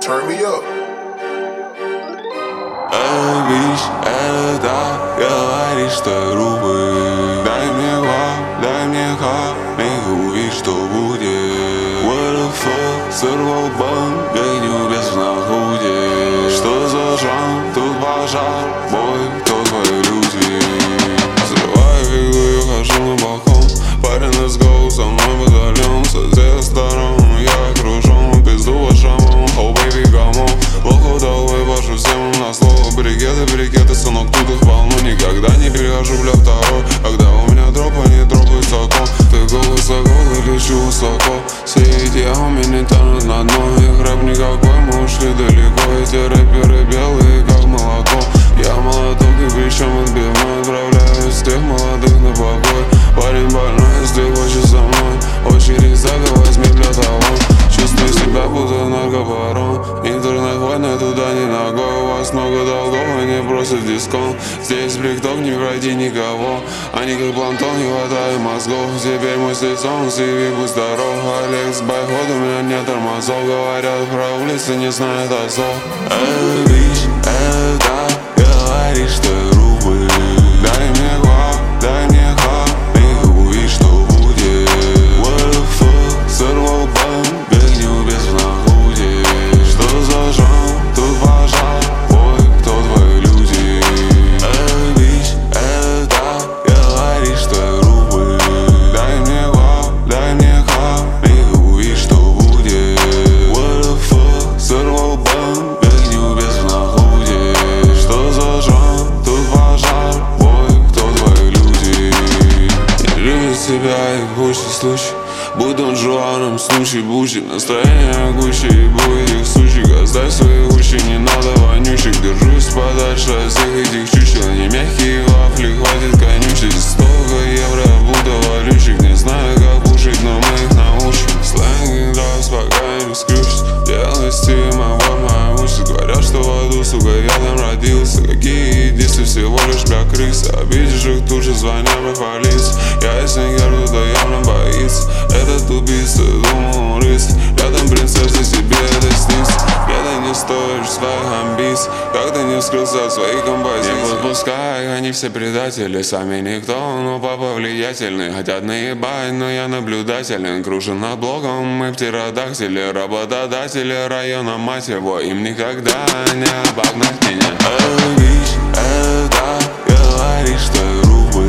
Turn me up. Бич, это говорит, что я грубый. Дай мне хап, и увидишь, что будет. What the fuck, сорвал банк, как небес на худе. Что за жанр, тут пожар, бой, кто твои люди? Взрываю фигу и хожу на балкон. Парень, let's go, со мной батальон. Со всех сторон я окружен, пизду вашему, oh baby, come on. Плохо долой вашу всем на слово. Брикеты, сынок, тут их волну. Никогда не перехожу, бля, второй. Когда у меня дропа, не дропай сокол. Ты голос и лечу высоко. Все эти у меня тянут на дно. Их рэп никакой, мы ушли далеко. Эти рэперы белые, как молоко. Я молоток и причем отбивной. Отправляю всех молодых на покой. Парень больной, если хочешь со мной. Очередь сзади возьми для того. Чувствую себя, будто наркобарон. Интернет-войны туда не ногой. У вас много долгов, они просят дисконт. Здесь бликток, не пройди никого. Они как планктон, не хватает мозгов. Теперь мой сезон, CV, будь здоров. Алекс, байход, у меня нет тормозов. Говорят про улицы, не знают азов. Бич, это говорит, что я грубый. Дай мне хап, и увидишь, что будет. What the fuck, сорвал банк, как небес на худе. Что за жанр, тут пожар, бой, кто твои люди? Бич, это говорит, что я грубый. Дай мне хап, и увидишь, что будет. What the fuck, сорвал банк, как небес на худе. Что за жанр, тут пожар, бой, кто твои люди? Не любит себя и больше случай. Будь Дон Жуаном, случай бучи. Настроение Гуччи и будет их сучек. Оставь свои уши, не надо вонючек. Держусь подальше от всех этих чучел. Не мягкие вафли, хватит конючить. 100 евро, будто валючек. Не знаю, как пушить, но мы их научим. Сленг драйв, пока не скрючить. Белый стиль, моя участь. Говорят, что в аду, сука, я там родился. Какие дисы, всего лишь бля крысы. Обидишь их тут же, звоня по полиции. Я если не горду, то явно боится. Этот убийца, думал он рыцарь. Рядом принцесса, себе это снится. Где-то не стоишь своих амбиций. Как ты не скрылся от своих композиций. Не подпускай, они все предатели. Сами никто, но папа влиятельный. Хотят наебать, но я наблюдателен. Кружен над блоком, мы птеродактили. Работодатели района, мать его. Им никогда не обогнать меня. Бич, это говорит, что я грубый.